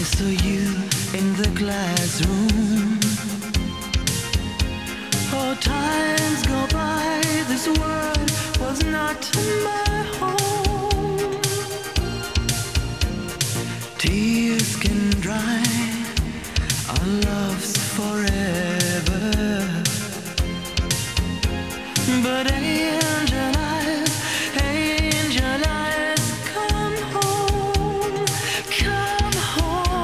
saw you in the classroom. Oh, times go by, this world was not my home. Tears can dry our loves forever, but